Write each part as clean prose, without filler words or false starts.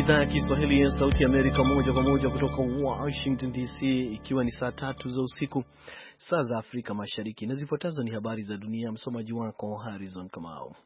idhaa ya Kiswahili ya Sauti ya Amerika moja kwa moja kutoka Washington DC, ikiwa ni saa 3 za usiku saa za Afrika Mashariki, na zifuatazo ni habari za dunia. Msomaji wako Harrison Kamau.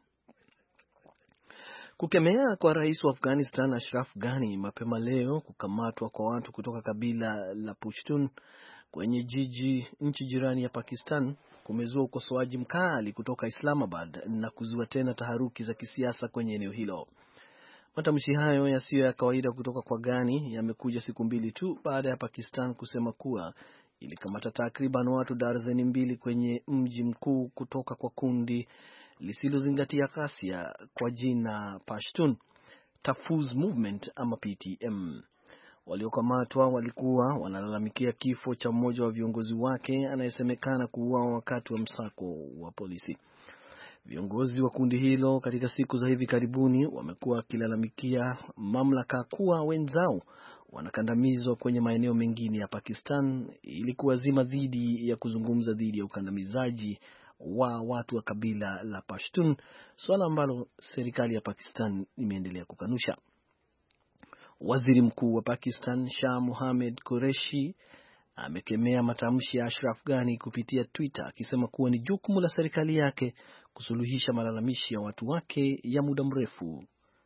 Kukemea kwa rais wa Afghanistan Ashraf Ghani mapema leo kukamatwa kwa watu kutoka kabila la Pushtun kwenye nchi jirani ya Pakistan kumezua ukosoaji mkali kutoka Islamabad na kuzua tena taharuki za kisiasa kwenye eneo hilo. Matamshi hayo yasiyo ya kawaida kutoka kwa Ghani yamekuja siku mbili tu baada ya Pakistan kusema kuwa ilikamata takriban watu darzeni 2 kwenye mji mkuu kutoka kwa kundi lisilozingatia ghasia kwa jina Pashtun Tahfuz Movement ama PTM. Waliokamatwa walikuwa wanalalamikia kifo cha mmoja wa viongozi wake anayesemekana kuuawa wakati wa msako wa polisi. Viongozi wa kundi hilo katika siku za hivi karibuni wamekuwa wakilalamikia mamlaka kuwa wenzao wanakandamizwa kwenye maeneo mengine ya Pakistan ili kuwazima dhidi ya kuzungumza dhidi ya ukandamizaji wa watu wa kabila la Pashtun, swala ambalo serikali ya Pakistan imeendelea kukanusha. Waziri Mkuu wa Pakistan Shah Mohammad Qureshi amekemea matamshi ya Ashraf Ghani kupitia Twitter akisema kuwa ni jukumu la serikali yake kusuluhisha malalamishi ya watu wake ya muda mrefu.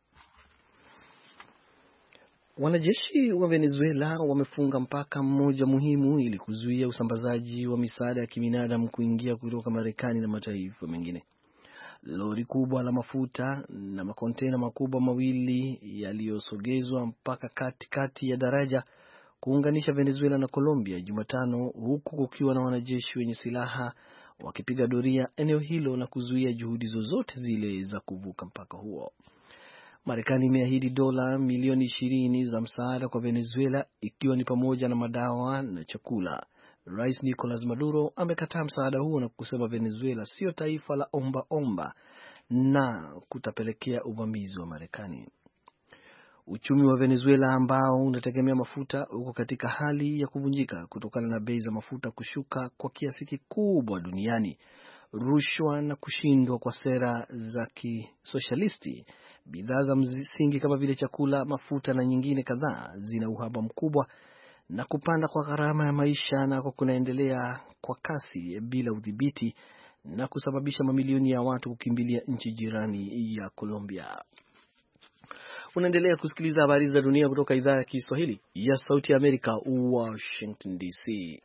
Wanajeshi wa Venezuela wamefunga mpaka mmoja muhimu ili kuzuia usambazaji wa misaada ya kibinadamu kuingia kutoka Marekani na mataifa mengine. Lori kubwa la mafuta na makontena makubwa mawili yaliyosogezwa mpaka katikati ya daraja kuunganisha Venezuela na Colombia Jumatano, huku kukiwa na wanajeshi wenye silaha wakipiga doria eneo hilo na kuzuia juhudi zozote zile za kuvuka mpaka huo. Marekani imeahidi dola milioni 20 za msaada kwa Venezuela, ikiwa ni pamoja na madawa na chakula. Rais Nicolas Maduro amekataa msaada huo na kusema Venezuela sio taifa la omba na kutapelekea uvamizi wa Marekani. Uchumi wa Venezuela ambao unategemea mafuta uko katika hali ya kuvunjika kutokana na bei za mafuta kushuka kwa kiasi kikubwa duniani, rushwa na kushindwa kwa sera za kisosialisti. Bidhaa za msingi kama vile chakula, mafuta na nyingine kadhaa zina uhaba mkubwa, na kupanda kwa gharama ya maisha nako kunaendelea kwa kasi bila udhibiti na kusababisha mamilioni ya watu kukimbilia nchi jirani ya Colombia. Unaendelea kusikiliza habari za dunia kutoka idhaa ya Kiswahili ya Sauti ya Amerika, Washington DC.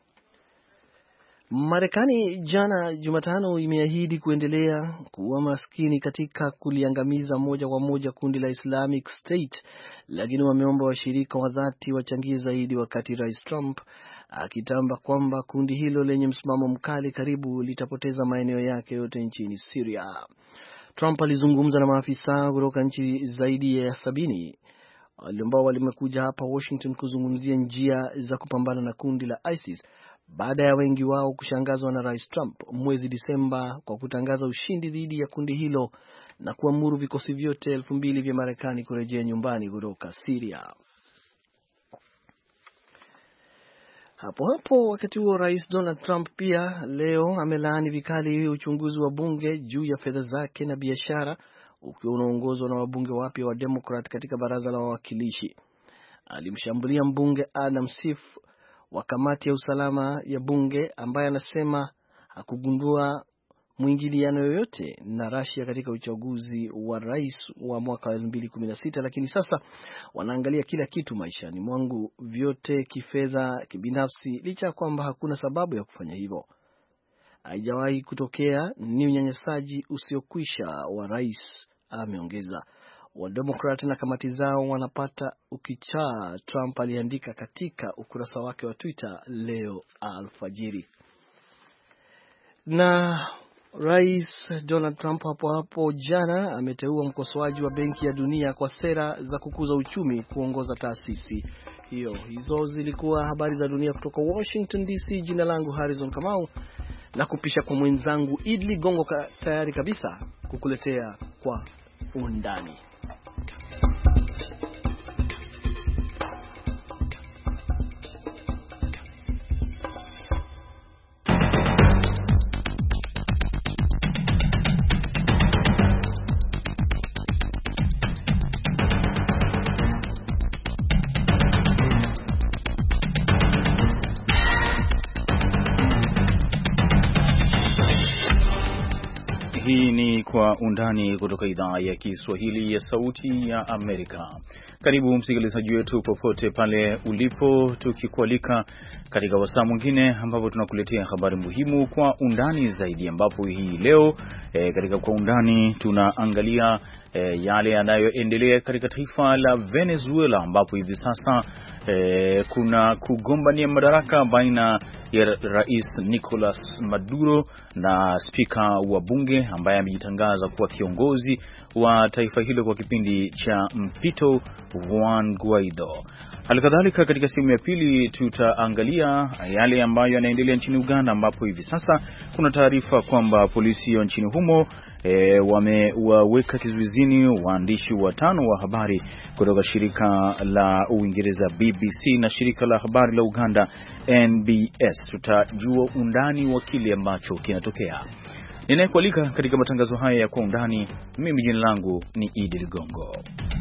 Marekani jana Jumatano imeahidi kuendelea kuwa maskini katika kuliangamiza moja kwa moja kundi la Islamic State, lakini wameomba washirika wa dhati wachangie zaidi, wakati Rais Trump akitamba kwamba kundi hilo lenye msimamo mkali karibu litapoteza maeneo yake yote nchini Syria. Trump alizungumza na maafisa kutoka nchi zaidi ya 70 ambao walimekuja hapa Washington kuzungumzia njia za kupambana na kundi la ISIS baada ya wengi wao kushangazwa na Rais Trump mwezi Disemba kwa kutangaza ushindi dhidi ya kundi hilo na kuamuru vikosi vyote 2,000 vya Marekani kurejea nyumbani kutoka Syria. Hapo wakati huo Rais Donald Trump pia leo amelaani vikali uchunguzi wa bunge juu ya fedha zake na biashara, ukiwa unaongozwa na wabunge wapya wa Democrat katika baraza la wawakilishi. Alimshambulia mbunge Adam Schiff wa kamati ya usalama ya bunge ambaye anasema hakugundua mwingiliano yoyote na Russia katika uchaguzi wa rais wa mwaka 2016, lakini sasa wanaangalia kila kitu maishani mwangu vyote, kifedha, kibinafsi, licha kwamba hakuna sababu ya kufanya hivyo. Haijawahi kutokea, ni unyanyasaji usiokwisha wa rais, ameongeza. Wademokrati na kamati zao wanapata ukichaa, Trump aliandika katika ukurasa wake wa Twitter leo alfajiri. Na Rais Donald Trump hapo jana ameteua mkosoaji wa Benki ya Dunia kwa sera za kukuza uchumi kuongoza taasisi hiyo. Hizo zilikuwa habari za dunia kutoka Washington DC. Jina langu Harrison Kamau, na kupisha kwa mwenzangu Idli Gongo tayari kabisa kukuletea kwa undani. Hii ni Kwa Undani kutoka idhaa ya Kiswahili ya Sauti ya Amerika. Karibu msikilizaji wetu popote pale ulipo, tukikualika katika wasaa mwingine ambapo tunakuletea habari muhimu kwa undani zaidi, ambapo hii leo katika Kwa Undani tunaangalia yale yanayoendelea katika taifa la Venezuela, ambapo hivi sasa kuna kugombania madaraka baina ya Rais Nicolas Maduro na spika wa bunge ambaye amejitangaza kuwa kiongozi wa taifa hilo kwa kipindi cha mpito, Juan Guaido. Halikadhalika katika sehemu ya pili tutaangalia yale ambayo yanaendelea nchini Uganda, ambapo hivi sasa kuna taarifa kwamba polisi ya nchini humo wamewaweka kizuizini waandishi 5 wa habari kutoka shirika la Uingereza BBC na shirika la habari la Uganda NBS. Tutajua undani wa kile ambacho kinatokea. Ninayekualika katika matangazo haya ya Kwa Undani, mimi jina langu ni Idi Ligongo.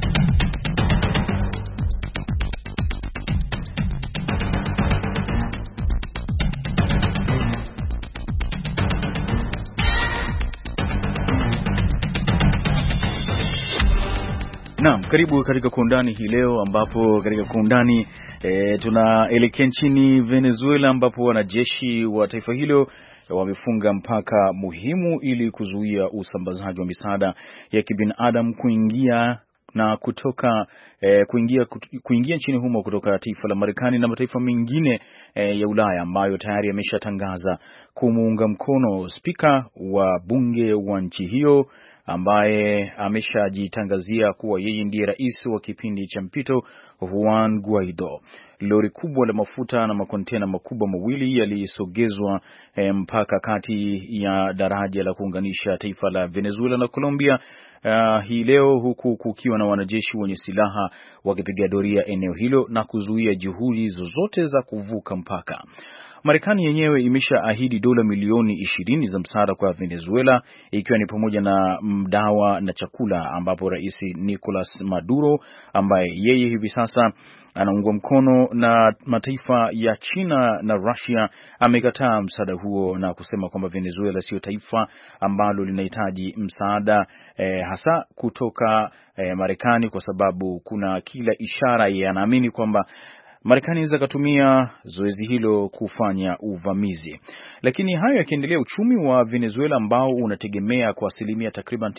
Naam, karibu katika Kwa Undani hii leo, ambapo katika Kwa Undani tunaelekea nchini Venezuela, ambapo wanajeshi wa taifa hilo wamefunga mpaka muhimu ili kuzuia usambazaji wa misaada ya kibinadamu kuingia na kutoka kuingia nchini humo kutoka taifa la Marekani na mataifa mengine ya Ulaya ambayo tayari yameshatangaza kumuunga mkono spika wa bunge wa nchi hiyo ambaye ameshajitangazia kuwa yeye ndiye rais wa kipindi cha mpito, Juan Guaido. Lori kubwa la mafuta na makontena makubwa mawili yalisogezwa mpaka kati ya daraja la kuunganisha taifa la Venezuela na Colombia hii leo, huku kukiwa na wanajeshi wenye silaha wakipiga doria eneo hilo na kuzuia juhudi zozote za kuvuka mpaka. Marekani yenyewe imeshaahidi dola milioni 20 za msaada kwa Venezuela, ikiwa ni pamoja na dawa na chakula, ambapo Rais Nicolas Maduro ambaye yeye hivi sasa anaungwa mkono na mataifa ya China na Russia amekataa msaada huo na kusema kwamba Venezuela sio taifa ambalo linahitaji msaada hasa kutoka Marekani, kwa sababu kuna kila ishara yanaamini kwamba Marekani inaweza kutumia zoezi hilo kufanya uvamizi. Lakini hayo yakiendelea, uchumi wa Venezuela ambao unategemea kwa asilimia takriban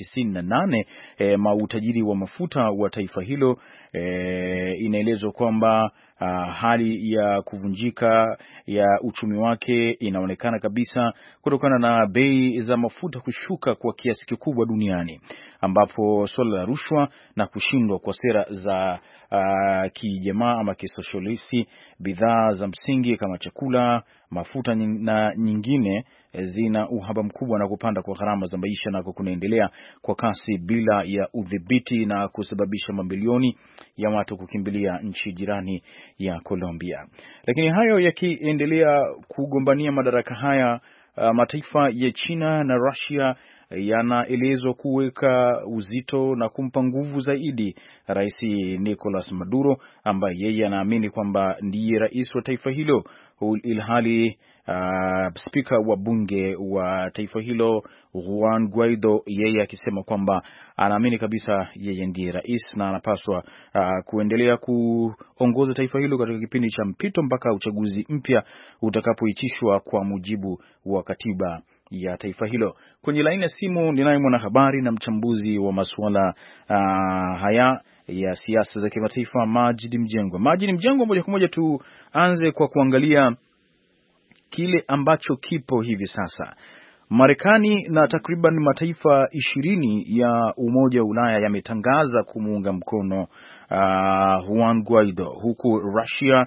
98 utajiri wa mafuta wa taifa hilo, inaelezwa kwamba hali ya kuvunjika ya uchumi wake inaonekana kabisa kutokana na bei za mafuta kushuka kwa kiasi kikubwa duniani, ambapo swala la rushwa na kushindwa kwa sera za kijamaa ama kisosialisti, bidhaa za msingi kama chakula, mafuta na nyingine zina uhaba mkubwa, na kupanda kwa gharama za maisha nako kunaendelea kwa kasi bila ya udhibiti na kusababisha mamilioni ya watu kukimbilia nchi jirani ya Colombia. Lakini hayo yakiendelea kugombania madaraka haya, mataifa ya China na Russia yanaelezwa kuweka uzito na kumpa nguvu zaidi Rais Nicolas Maduro ambaye yeye anaamini kwamba ndiye rais wa taifa hilo, ilhali spika wa bunge wa taifa hilo Juan Guaido yeye akisema kwamba anaamini kabisa yeye ndiye rais na anapaswa kuendelea kuongoza taifa hilo katika kipindi cha mpito mpaka uchaguzi mpya utakapoitishwa kwa mujibu wa katiba ya taifa hilo. Kwenye laini ya simu ninaye mwanahabari na mchambuzi wa masuala haya ya siasa za kimataifa, Majid Mjengwa. Majid Mjengwa, moja kwa moja tuanze kwa kuangalia kile ambacho kipo hivi sasa. Marekani na takriban mataifa 20 ya Umoja wa Ulaya yametangaza kumuunga mkono Juan Guaido, huku Russia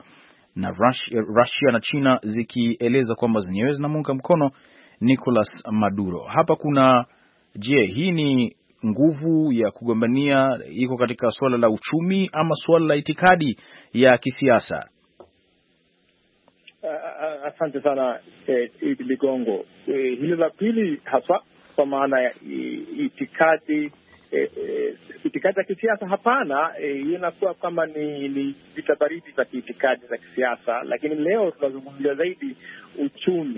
na China zikieleza kwamba zenyewe zinamuunga mkono Nicolas Maduro. Hapa hii ni nguvu ya kugombania iko katika swala la uchumi ama swala la itikadi ya kisiasa? Asante sana Idi Ligongo. Hili la pili hasa kwa maana ya itikadi ya kisiasa, hapana. Inakuwa kama ni vita baridi za kiitikadi za kisiasa, lakini leo tunazungumzia zaidi uchumi,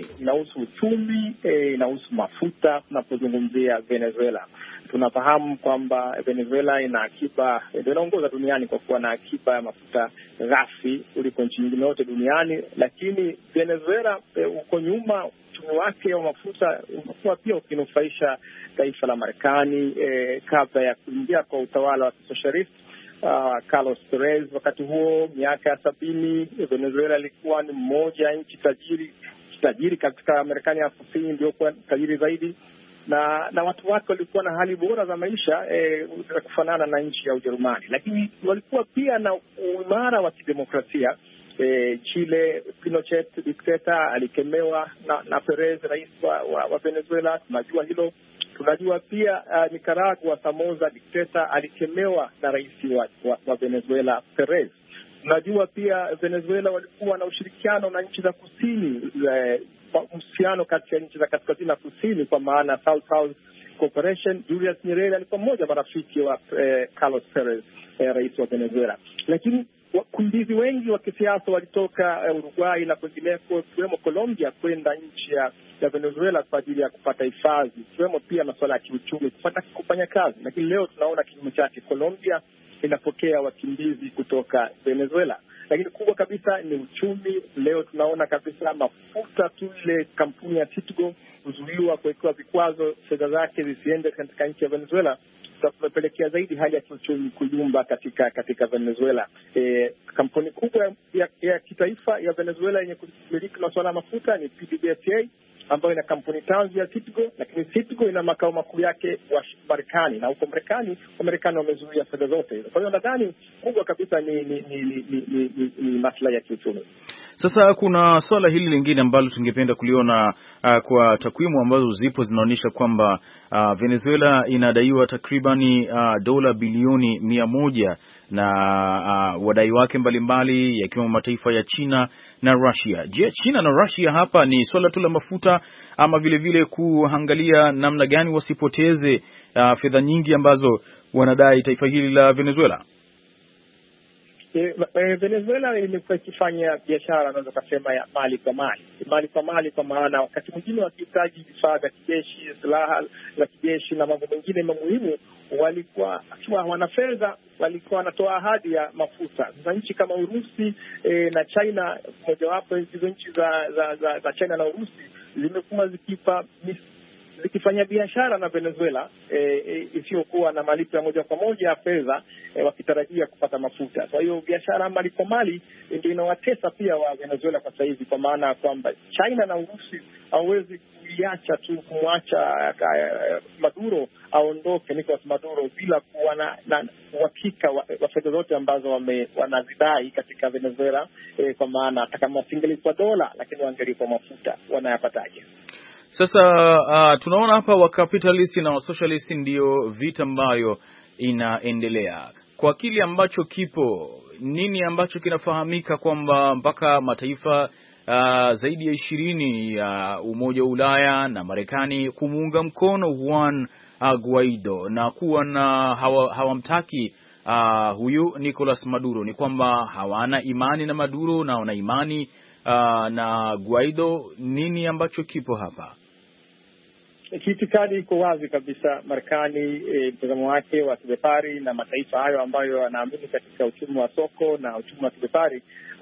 inahusu mafuta. Tunapozungumzia Venezuela, tunafahamu kwamba Venezuela inaongoza duniani kwa kuwa na akiba ya mafuta ghafi kuliko nchi nyingine yote duniani, lakini Venezuela uko nyuma. Uchumi wake wa mafuta umekuwa pia ukinufaisha taifa la Marekani kabla ya kuingia kwa utawala wa kisosialisti Carlos Perez. Wakati huo miaka ya 70, Venezuela ilikuwa ni mmoja ya nchi tajiri katika Marekani ya Kusini, ndio kwa tajiri zaidi, na watu wake walikuwa na hali bora za maisha za kufanana na nchi ya Ujerumani, lakini walikuwa pia na uimara wa kidemokrasia. Chile, Pinochet dikteta alikemewa na Perez, rais wa Venezuela, tunajua hilo. Tunajua pia Nicaragua, Somoza dikteta alikemewa na rais wa Venezuela Perez. Tunajua pia Venezuela walikuwa na ushirikiano na nchi za kusini, uhusiano kati ya nchi za kaskazini na kusini, kwa maana South Cooperation. Julius Nyerere alikuwa mmoja marafiki wa Carlos Perez, rais wa Venezuela. Lakini wakimbizi wengi wa kisiasa walitoka Uruguay na kwingineko, ikiwemo Colombia, kwenda nchi ya Venezuela kwa ajili ya kupata hifadhi, ikiwemo pia masuala ya kiuchumi, kufanya kazi. Lakini leo tunaona kinyume chake, Colombia inapokea wakimbizi kutoka Venezuela. Lakini kubwa kabisa ni uchumi. Leo tunaona kabisa mafuta tu, ile kampuni ya Citgo kuzuiwa, kuwekewa vikwazo, fedha zake zisiende katika nchi ya Venezuela, tumepelekea zaidi hali ya kiuchumi kuyumba katika Venezuela. Kampuni kubwa ya kitaifa ya Venezuela yenye kumiliki masuala ya mafuta ni PDVSA, ambayo ina kampuni tanzu ya Citgo, lakini Citgo ina makao makuu yake wa Marekani, na huko Marekani wamezuia fedha zote. Kwa hiyo nadhani kubwa kabisa ni maslahi ya kiuchumi. Sasa kuna swala hili lingine ambalo tungependa kuliona kwa takwimu ambazo zipo zinaonyesha kwamba Venezuela inadaiwa takribani dola bilioni 100 na wadai wake mbalimbali yakiwemo mataifa ya China na Russia. Je, China na Russia hapa ni swala tu la mafuta ama vile vile kuangalia namna gani wasipoteze fedha nyingi ambazo wanadai taifa hili la Venezuela? Venezuela imekuwa ikifanya biashara, naweza kusema ya mali kwa mali, kwa maana wakati mwingine wakihitaji vifaa vya kijeshi, silaha za kijeshi na mambo mengine muhimu, walikuwa akiwa hawana fedha, walikuwa wanatoa ahadi ya mafuta. Za nchi kama Urusi na China, mojawapo hizo nchi za China na Urusi zimekuwa zikifanya biashara na Venezuela isiyokuwa na malipo ya moja kwa moja ya fedha, wakitarajia kupata mafuta. Kwa hiyo biashara mali kwa mali ndio inawatesa pia wa Venezuela kwa sasa hivi, kwa maana kwamba China na Urusi hawezi kuiacha tu, kumwacha Maduro aondoke, Nicolas Maduro, bila kuwa na uhakika wa fedha zote ambazo wanazidai katika Venezuela, kwa maana hata kama wasingelipwa dola, lakini wangelipwa mafuta, wanayapataje? Sasa tunaona hapa wakapitalist na wasocialist ndio vita ambayo inaendelea. Kwa kile ambacho kipo, nini ambacho kinafahamika kwamba mpaka mataifa zaidi ya 20 ya Umoja wa Ulaya na Marekani kumuunga mkono Juan Guaido na kuwa na hawamtaki huyu Nicolas Maduro, ni kwamba hawana imani na Maduro na wana imani na Guaido. Nini ambacho kipo hapa? Kiitikadi iko wazi kabisa. Marekani mtazamo wake wa kibepari na mataifa hayo ambayo yanaamini katika uchumi wa soko na uchumi wa kibepari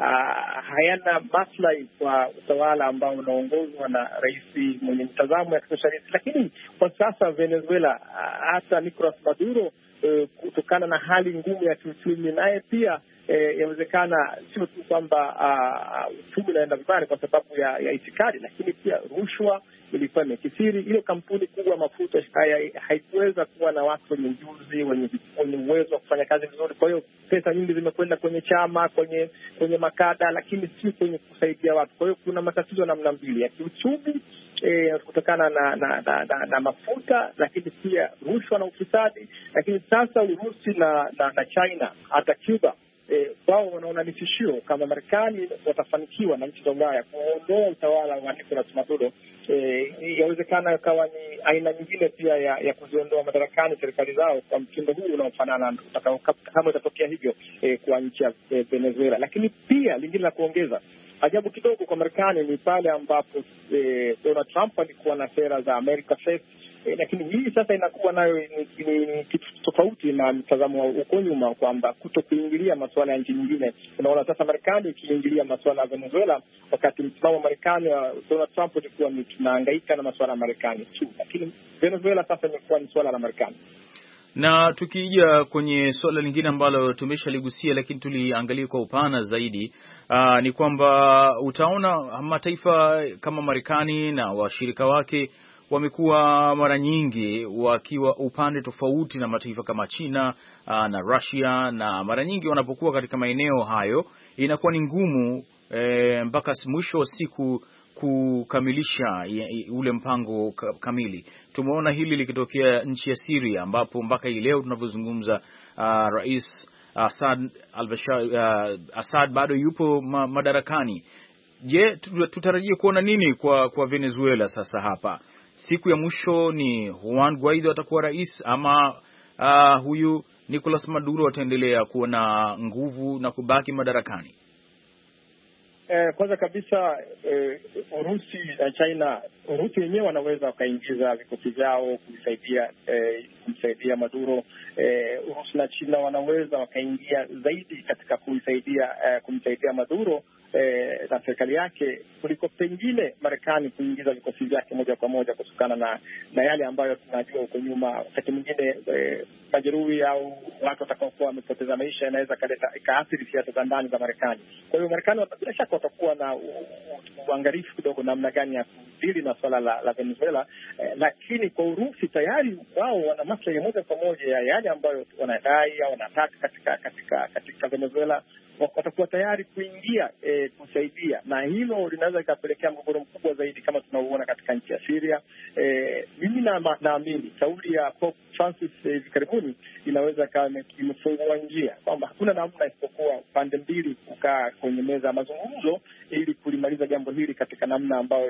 hayana maslahi kwa utawala ambao unaongozwa na rais mwenye mtazamo ya kisosialisti. Lakini kwa sasa Venezuela, hata Nicolas Maduro, kutokana na hali ngumu ya kiuchumi, naye pia yawezekana sio tu kwamba uchumi unaenda vibaya kwa sababu ya itikadi, lakini pia rushwa ilikuwa imekithiri. Ile kampuni kubwa ya mafuta haikuweza kuwa na watu wenye ujuzi, wenye uwezo wa kufanya kazi vizuri. Kwa hiyo pesa nyingi zimekwenda kwenye chama, kwenye makada, lakini si kwenye kusaidia watu. Kwa hiyo kuna matatizo namna mbili ya kiuchumi kutokana na mafuta, lakini pia rushwa na ufisadi. Lakini sasa Urusi na China, hata Cuba wao wanaona ni tishio. Kama Marekani watafanikiwa na nchi za Ulaya kuondoa utawala wa Nicolas Maduro, yawezekana ikawa ni aina nyingine pia ya kuziondoa madarakani serikali zao kwa mtindo huu unaofanana kama itatokea hivyo kwa nchi ya Venezuela. Lakini pia lingine la kuongeza, ajabu kidogo kwa Marekani ni pale ambapo Donald Trump alikuwa na sera za America First, lakini hii sasa inakuwa nayo ni kitu tofauti na mtazamo wa uko nyuma, kwamba kuto kuingilia masuala ya nchi nyingine. Unaona sasa Marekani ikiingilia masuala ya Venezuela, wakati msimamo wa Marekani wa Donald Trump ulikuwa ni tunahangaika na masuala ya Marekani tu, lakini Venezuela sasa imekuwa ni suala la Marekani. Na tukija kwenye suala lingine ambalo tumeshaligusia lakini tuliangalia kwa upana zaidi, ni kwamba utaona mataifa kama Marekani na washirika wake wamekuwa mara nyingi wakiwa upande tofauti na mataifa kama China na Russia, na mara nyingi wanapokuwa katika maeneo hayo inakuwa ni ngumu mpaka mwisho wa siku kukamilisha ule mpango kamili. Tumeona hili likitokea nchi ya Syria, ambapo mpaka hii leo tunavyozungumza Rais Assad bado yupo madarakani. Je, tutarajie kuona nini kwa Venezuela sasa hapa? Siku ya mwisho ni Juan Guaido atakuwa rais, ama huyu Nicolas Maduro ataendelea kuwa na nguvu na kubaki madarakani? Kwanza kabisa Urusi na China, Urusi wenyewe wanaweza wakaingiza vikosi vyao kumsaidia Maduro. Urusi na China wanaweza wakaingia zaidi katika kumsaidia Maduro na serikali yake kuliko pengine Marekani kuingiza vikosi vyake moja kwa moja, kutokana na yale ambayo tunajua huko nyuma. Wakati mwingine majeruhi au watu watakaokuwa wamepoteza maisha inaweza ikaathiri siasa za ndani za Marekani. Kwa hiyo Marekani bila shaka watakuwa na uangalifu kidogo namna gani ya kudili na swala la Venezuela, lakini kwa Urusi tayari wao wana maslahi moja kwa moja ya yale ambayo wanadai au wanataka katika Venezuela. Watakuwa tayari kuingia kusaidia, na hilo linaweza ikapelekea mgogoro mkubwa zaidi kama tunauona katika nchi ya Syria. Mimi naamini kauli ya Pope Francis hivi karibuni inaweza kama imefungua njia kwamba hakuna namna isipokuwa pande mbili kukaa kwenye meza ya mazungumzo ili kulimaliza jambo hili katika namna ambayo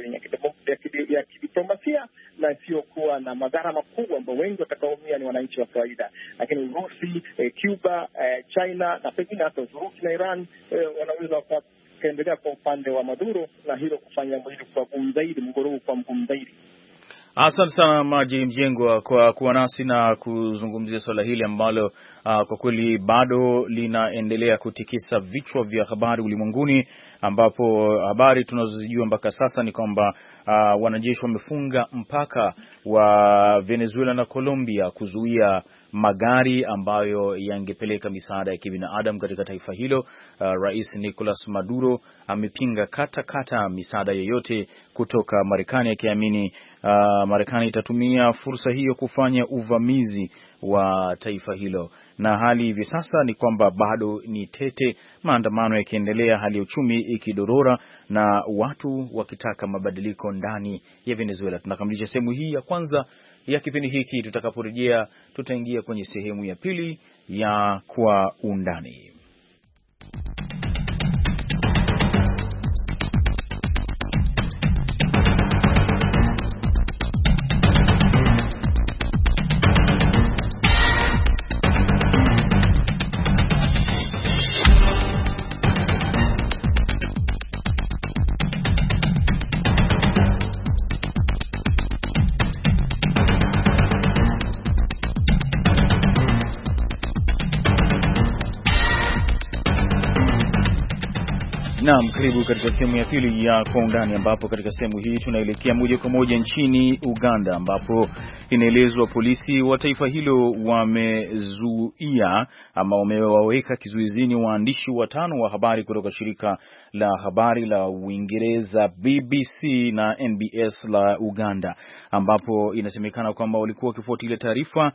ya kidiplomasia na sio kuwa na madhara makubwa ambao wengi watakaoumia ni wananchi wa kawaida. Lakini Urusi, Cuba, China na pengine hata Uturuki na Iran wanaweza wakaendelea kwa upande wa Maduro, na hilo kufanya jambo hili kwa gumu zaidi, mgogoro huu kwa mgumu zaidi. Asante sana Maji Mjengwa kwa kuwa nasi na kuzungumzia swala hili ambalo kwa kweli bado linaendelea kutikisa vichwa vya habari ulimwenguni, ambapo habari tunazozijua mpaka sasa ni kwamba wanajeshi wamefunga mpaka wa Venezuela na Colombia kuzuia magari ambayo yangepeleka misaada ya kibinadamu katika taifa hilo. Rais Nicolas Maduro amepinga kata misaada yoyote kutoka Marekani, akiamini Marekani itatumia fursa hiyo kufanya uvamizi wa taifa hilo. Na hali hivi sasa ni kwamba bado ni tete, maandamano yakiendelea, hali ya uchumi ikidorora na watu wakitaka mabadiliko ndani ya Venezuela. Tunakamilisha sehemu hii ya kwanza ya kipindi hiki. Tutakaporejea tutaingia kwenye sehemu ya pili ya Kwa Undani. Naam, karibu katika sehemu ya pili ya Kwa Undani, ambapo katika sehemu hii tunaelekea moja kwa moja nchini Uganda, ambapo inaelezwa polisi wa taifa hilo wamezuia ama wamewaweka kizuizini waandishi 5 wa habari kutoka shirika la habari la Uingereza BBC na NBS la Uganda, ambapo inasemekana kwamba walikuwa wakifuatilia taarifa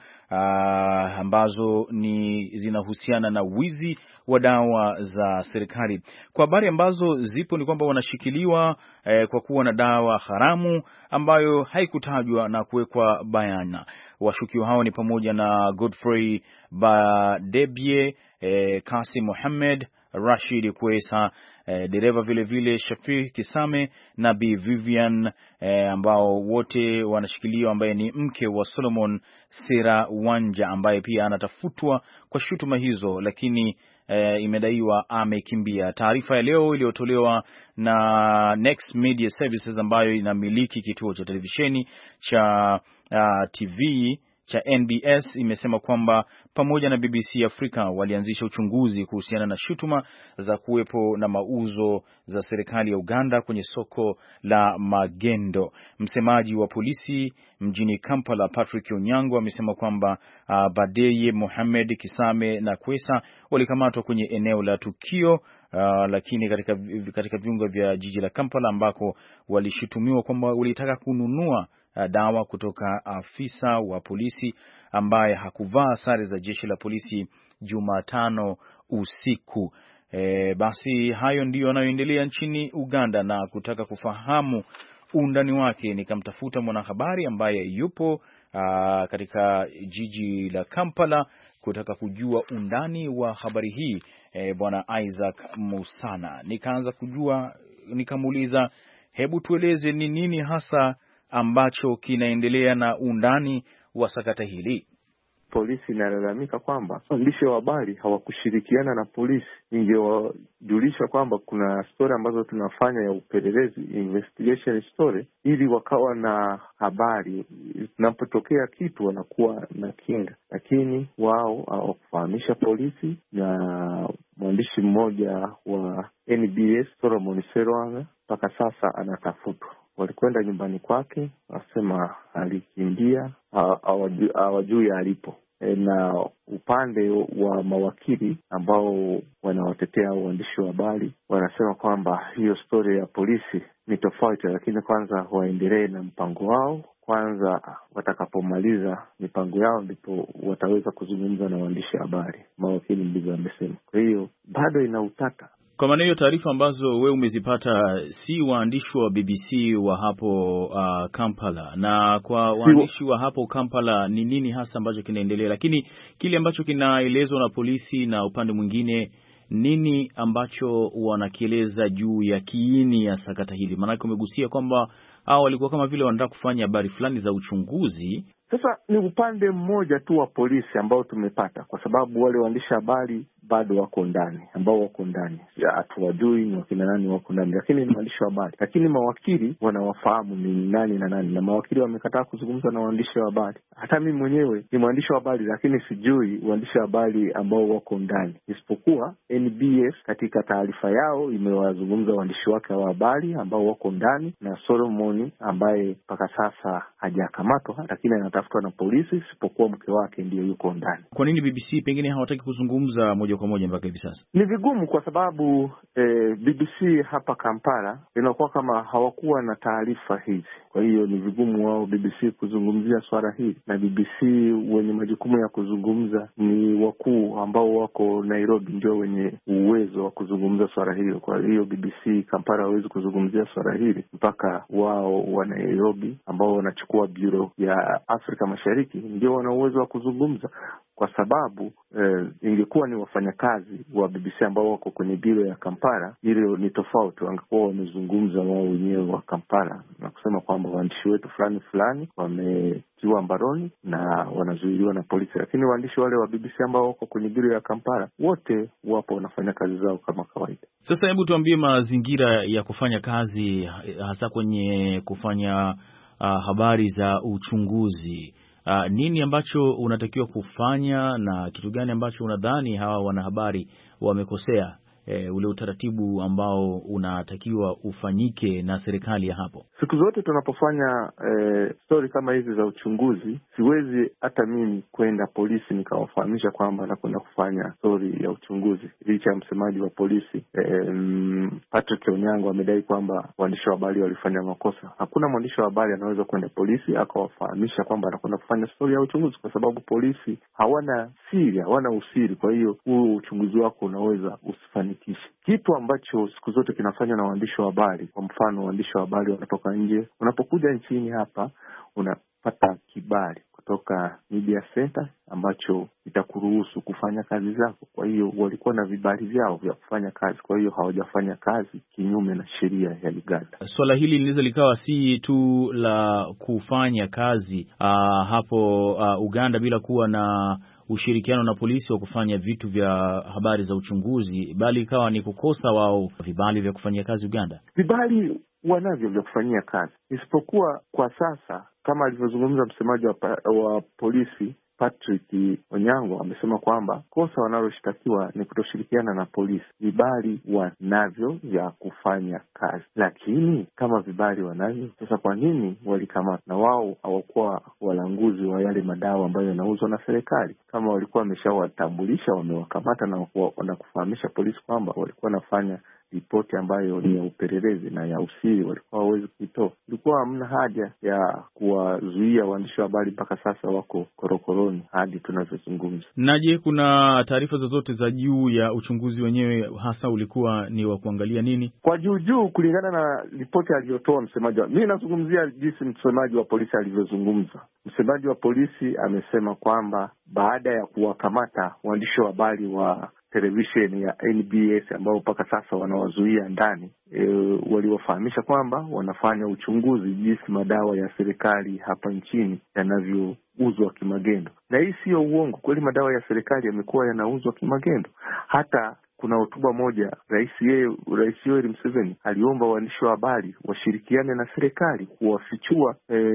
ambazo ni zinahusiana na wizi wa dawa za serikali. Kwa habari ambazo zipo ni kwamba wanashikiliwa kwa kuwa na dawa haramu ambayo haikutajwa na kuwekwa bayana. Washukiwa hao ni pamoja na Godfrey Badebie, Kasim Mohamed, Rashid Kwesa, dereva vile Shafi Kisame na Bi Vivian, ambao wote wanashikiliwa, ambaye ni mke wa Solomon Sera Wanja ambaye pia anatafutwa kwa shutuma hizo, lakini imedaiwa amekimbia. Taarifa ya leo iliyotolewa na Next Media Services ambayo inamiliki kituo cha televisheni cha TV cha NBS imesema kwamba pamoja na BBC Afrika walianzisha uchunguzi kuhusiana na shutuma za kuwepo na mauzo za serikali ya Uganda kwenye soko la magendo. Msemaji wa polisi mjini Kampala, Patrick Onyango, amesema kwamba Badeye, Mohamed, Kisame na Kwesa walikamatwa kwenye eneo la tukio, lakini katika viunga vya jiji la Kampala ambako walishutumiwa kwamba walitaka kununua dawa kutoka afisa wa polisi ambaye hakuvaa sare za jeshi la polisi Jumatano usiku. Basi hayo ndiyo yanayoendelea nchini Uganda, na kutaka kufahamu undani wake nikamtafuta mwanahabari ambaye yupo katika jiji la Kampala kutaka kujua undani wa habari hii, bwana Isaac Musana. Nikamuuliza, hebu tueleze ni nini hasa ambacho kinaendelea na undani wa sakata hili. Polisi inalalamika kwamba waandishi wa habari hawakushirikiana na polisi. Ingewajulisha kwamba kuna story ambazo tunafanya ya upelelezi, investigation story, ili wakawa na habari zinapotokea kitu wanakuwa na kinga, lakini wao hawakufahamisha polisi. Na mwandishi mmoja wa NBS Solomon Serwanga mpaka sasa anatafutwa. Walikwenda nyumbani kwake, wasema alikimbia, hawajui alipo. Na upande wa mawakili ambao wanawatetea waandishi wa habari wanasema kwamba hiyo story ya polisi ni tofauti, lakini kwanza waendelee na mpango wao. Kwanza watakapomaliza mipango yao ndipo wataweza kuzungumza na waandishi wa habari, mawakili ndivyo wamesema. Kwa hiyo bado ina utata. Kwa maana hiyo, taarifa ambazo wewe umezipata si waandishi wa BBC wa hapo Kampala, na kwa waandishi wa hapo Kampala ni nini hasa ambacho kinaendelea? Lakini kile ambacho kinaelezwa na polisi na upande mwingine, nini ambacho wanakieleza juu ya kiini ya sakata hili? Maanake umegusia kwamba hao walikuwa kama vile wanataka kufanya habari fulani za uchunguzi. Sasa ni upande mmoja tu wa polisi ambao tumepata, kwa sababu wale waandishi habari bado wako ndani, ambao wako ndani hatuwajui ni wakina nani wako ndani, lakini ni waandishi wa habari. Lakini mawakili wanawafahamu ni nani na nani, na mawakili wamekataa kuzungumza na waandishi wa habari. Hata mimi mwenyewe ni mwandishi wa habari, lakini sijui waandishi wa habari ambao wako ndani, isipokuwa NBS katika taarifa yao imewazungumza waandishi wake wa habari ambao wako ndani, na Solomon ambaye mpaka sasa hajakamatwa lakini anatafutwa na polisi, isipokuwa mke wake ndiye yuko ndani. Kwa nini BBC pengine hawataki kuzungumza moja kwa moja mpaka hivi sasa? Ni vigumu kwa sababu BBC hapa Kampala inakuwa kama hawakuwa na taarifa hizi. Kwa hiyo ni vigumu wao BBC kuzungumzia swala hili, na BBC wenye majukumu ya kuzungumza ni wakuu ambao wako Nairobi, ndio wenye uwezo wa kuzungumza swala hilo. Kwa hiyo BBC Kampala hawezi kuzungumzia swala hili mpaka wao wa Nairobi ambao wanachukua bureau ya Afrika Mashariki ndio wana uwezo wa kuzungumza, kwa sababu ingekuwa ni wafanyakazi wa BBC ambao wako kwenye bureau ya Kampala, hilo ni tofauti. Wangekuwa wamezungumza wao wenyewe wa Kampala na kusema kwamba waandishi wetu fulani fulani wametiwa mbaroni na wanazuiliwa na polisi. Lakini waandishi wale wa BBC ambao wako kwenye bureau ya Kampala wote wapo wanafanya kazi zao kama kawaida. Sasa hebu tuambie mazingira ya kufanya kazi hasa kwenye kufanya habari za uchunguzi. Nini ambacho unatakiwa kufanya na kitu gani ambacho unadhani hawa wanahabari wamekosea, ule utaratibu ambao unatakiwa ufanyike na serikali ya hapo? Siku zote tunapofanya story kama hizi za uchunguzi, siwezi hata mimi kwenda polisi nikawafahamisha kwamba nakwenda kufanya story ya uchunguzi. Licha ya msemaji wa polisi Patrick Onyango amedai kwamba waandishi wa habari walifanya makosa. Hakuna mwandishi wa habari anaweza kwenda polisi akawafahamisha kwamba anakwenda kufanya story ya uchunguzi, kwa sababu polisi hawana siri, hawana usiri. Kwa hiyo huo uchunguzi wako unaweza usifanikiwe. kushirikisha, kitu ambacho siku zote kinafanywa na waandishi wa habari. Kwa mfano, waandishi wa habari wanatoka nje, unapokuja nchini hapa unapata kibali kutoka Media Center ambacho itakuruhusu kufanya kazi zako. Kwa hiyo walikuwa na vibali vyao vya kufanya kazi, kwa hiyo hawajafanya kazi kinyume na sheria ya Uganda. Swala hili linaweza likawa si tu la kufanya kazi hapo Uganda bila kuwa na ushirikiano na polisi wa kufanya vitu vya habari za uchunguzi, bali ikawa ni kukosa wao vibali vya kufanyia kazi Uganda. Vibali wanavyo vya kufanyia kazi, isipokuwa kwa sasa, kama alivyozungumza msemaji wa polisi Patrick Onyango, amesema kwamba kosa wanaloshtakiwa ni kutoshirikiana na polisi. Vibali wanavyo vya kufanya kazi, lakini kama vibali wanavyo, sasa kwa nini walikamata? Na wao hawakuwa walanguzi wa yale madawa ambayo yanauzwa na serikali. Kama walikuwa wameshawatambulisha, wamewakamata na kufahamisha polisi kwamba walikuwa wanafanya ripoti ambayo ni ya upelelezi na ya usiri, walikuwa hawezi kuitoa. Ilikuwa hamna haja ya kuwazuia waandishi wa habari, mpaka sasa wako korokoroni hadi tunavyozungumza. Na je, kuna taarifa zozote za juu ya uchunguzi wenyewe, hasa ulikuwa ni wa kuangalia nini? Kwa juu kulingana na ripoti aliyotoa msemaji mimi nazungumzia jinsi msemaji wa polisi alivyozungumza. Msemaji wa polisi amesema kwamba baada ya kuwakamata waandishi wa habari wa televisheni ya NBS ambao mpaka sasa wanawazuia ndani, waliwafahamisha kwamba wanafanya uchunguzi jinsi madawa ya serikali hapa nchini yanavyouzwa kimagendo. Na hii sio uongo, kweli madawa ya serikali yamekuwa yanauzwa kimagendo. Hata kuna hotuba moja Rais Yoweri Museveni aliomba waandishi wa habari washirikiane na serikali kuwafichua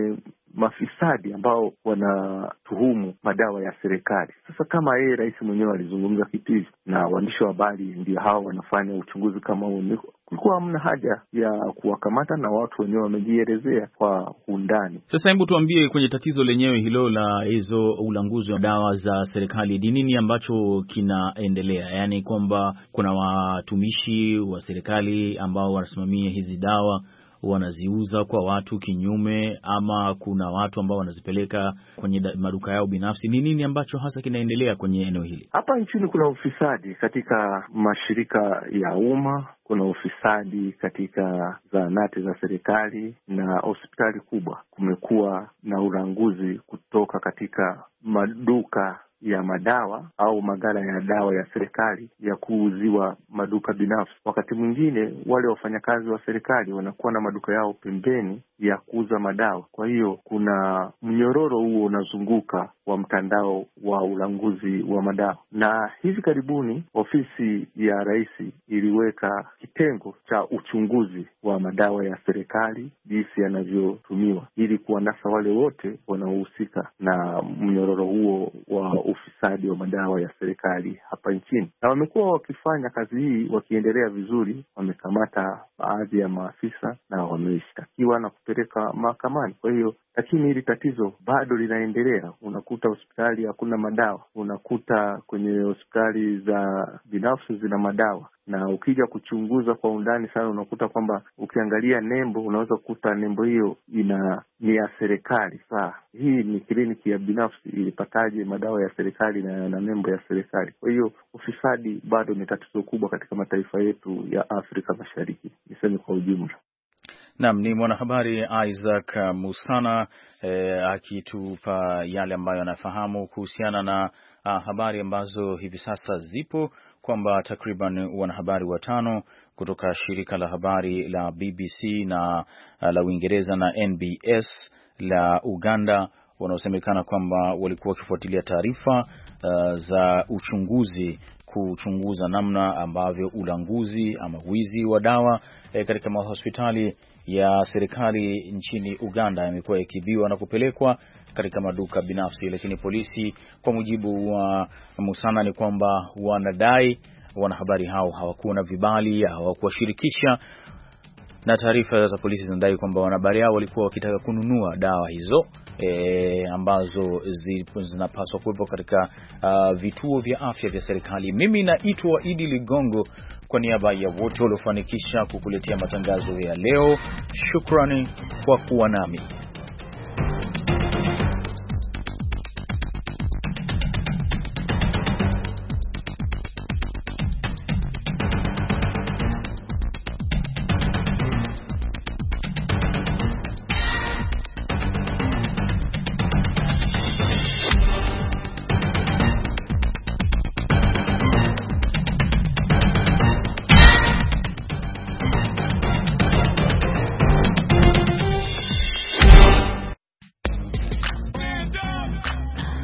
mafisadi ambao wanatuhumu madawa ya serikali. Sasa kama yeye rais mwenyewe alizungumza kitu na waandishi wa habari ndio hao wanafanya uchunguzi kama huo, kulikuwa hamna haja ya kuwakamata, na watu wenyewe wamejielezea kwa undani. Sasa hebu tuambie, kwenye tatizo lenyewe hilo la hizo ulanguzi wa dawa za serikali, ni nini ambacho kinaendelea? Yaani kwamba kuna watumishi wa serikali ambao wanasimamia hizi dawa wanaziuza kwa watu kinyume, ama kuna watu ambao wanazipeleka kwenye maduka yao binafsi? Ni nini ambacho hasa kinaendelea kwenye eneo hili? Hapa nchini kuna ufisadi katika mashirika ya umma, kuna ufisadi katika zahanati za serikali na hospitali kubwa. Kumekuwa na ulanguzi kutoka katika maduka ya madawa au maghala ya dawa ya serikali ya kuuziwa maduka binafsi. Wakati mwingine wale wafanyakazi wa serikali wanakuwa na maduka yao pembeni ya kuuza madawa. Kwa hiyo kuna mnyororo huo unazunguka wa mtandao wa ulanguzi wa madawa. Na hivi karibuni ofisi ya rais iliweka kitengo cha uchunguzi wa madawa ya serikali jinsi yanavyotumiwa, ili kuwanasa wale wote wanaohusika na mnyororo huo wa ufisadi wa madawa ya serikali hapa nchini. Na wamekuwa wakifanya kazi hii wakiendelea vizuri. Wamekamata baadhi ya maafisa na wameshtakiwa na kupeleka mahakamani. Kwa hiyo, lakini hili tatizo bado linaendelea. Unakuta hospitali hakuna madawa, unakuta kwenye hospitali za binafsi zina madawa, na ukija kuchunguza kwa undani sana unakuta kwamba ukiangalia nembo unaweza kukuta nembo hiyo ni ya serikali. Sasa hii ni kliniki ya binafsi, ilipataje madawa ya serikali na nembo ya serikali? Kwa hiyo ufisadi bado ni tatizo kubwa katika mataifa yetu ya Afrika Mashariki, niseme kwa ujumla. Naam, ni mwanahabari Isaac Musana akitupa yale ambayo anafahamu kuhusiana na habari ambazo hivi sasa zipo, kwamba takriban wanahabari 5 kutoka shirika la habari la BBC na la Uingereza na NBS la Uganda wanaosemekana kwamba walikuwa wakifuatilia taarifa za uchunguzi kuchunguza namna ambavyo ulanguzi ama wizi wa dawa katika mahospitali ya serikali nchini Uganda yamekuwa yakibiwa na kupelekwa katika maduka binafsi. Lakini polisi, kwa mujibu wa Musana, ni kwamba wanadai wanahabari hao hawakuwa na vibali, hawakuwashirikisha, na taarifa za polisi zinadai kwamba wanahabari hao walikuwa wakitaka kununua dawa hizo ambazo zinapaswa kuwepo katika vituo vya afya vya serikali. Mimi naitwa Idi Ligongo, kwa niaba ya wote waliofanikisha kukuletea matangazo ya leo, shukrani kwa kuwa nami.